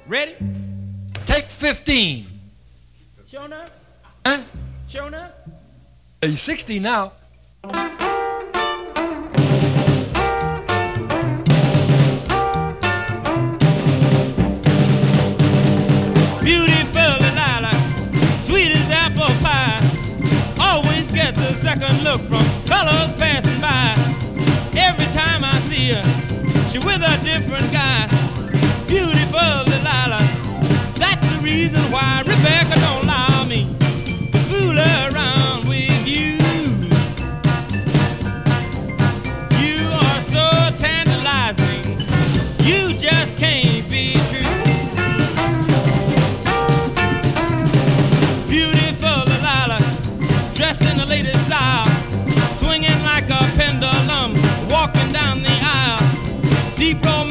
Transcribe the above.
Ready? Take 15. Sure enough? Huh? Sure enough? He's 60 now. Beautiful Delilah, sweet as apple pie, always gets a second look from fellows passing by. Every time I see her, she with a different guy. Beautiful Delilah, that's the reason why Rebecca don't allow me to fool around with you. You are so tantalizing, you just can't be true. Beautiful Delilah, dressed in the latest style, swinging like a pendulum, walking down the aisle. Deep romance